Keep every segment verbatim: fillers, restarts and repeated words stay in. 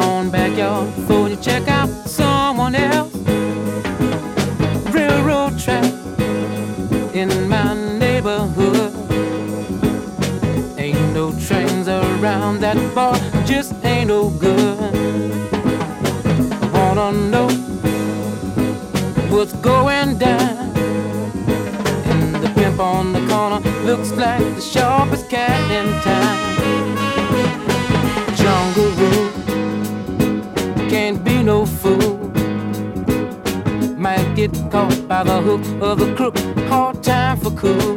own backyard before you check out someone else. Railroad track in my neighborhood. Ain't no trains around that bar, just ain't no good. I wanna know what's going down. And the pimp on the corner looks like the sharpest cat in town. Jungle Rule, can't be no fool. Might get caught by the hook of the crook, hard time for cool.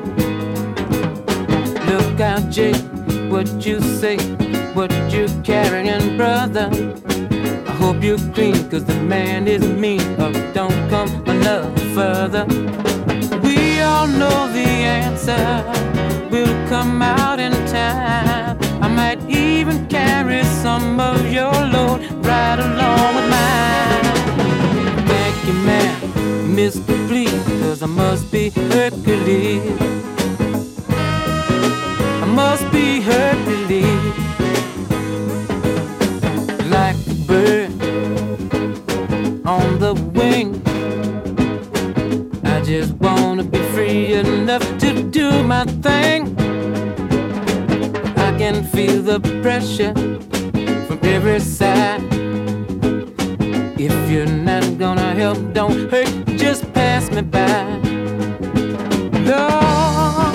Look out, Jake, what you say, what you carrying, brother. I hope you're clean, cause the man is mean, or don't come another further. We all know the answer will come out in time. I might even carry some of your load right along with mine. Thank you, man, Mister Please, cause I must be Hercules. I must be Hercules. Like a bird on the wing, I just wanna be free enough to do my thing. I can feel the pressure from every side. If you're not gonna help, don't hurt, just pass me by. Lord,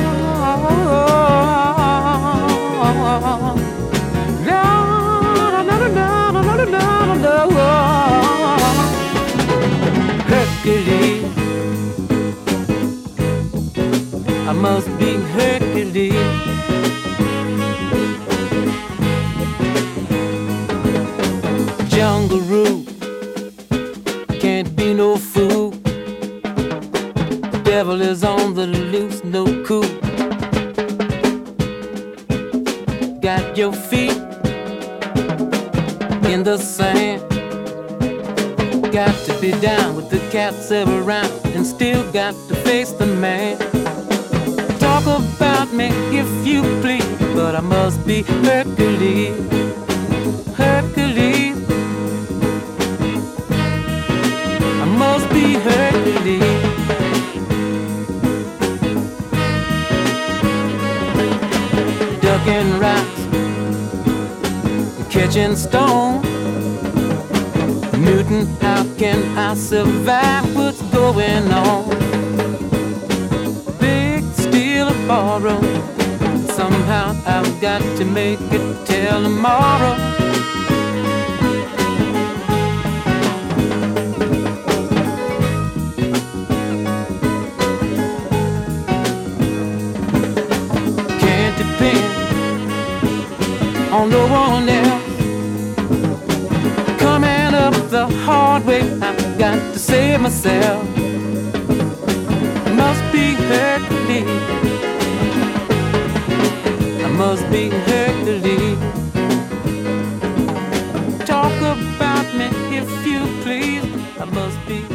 no, no, no, no, no, no, no, no, no. Hercules, I must be Hercules. Jungle Rule, can't be no fool. The devil is on the loose, no cool. Got your feet in the sand. Got to be down with the cats around, and still got to face the man. Talk about me if you please, but I must be Hercules. Hercules, I must be Hercules. Ducking rocks, catching stone. Newton, how can I survive? What's going on? Big steal or borrow, somehow I've got to make it till tomorrow. Can't depend on no one else. Coming up the hard way, I've got to save myself. Must be Hercules, I must be Hercules. Talk about me if you please, I must be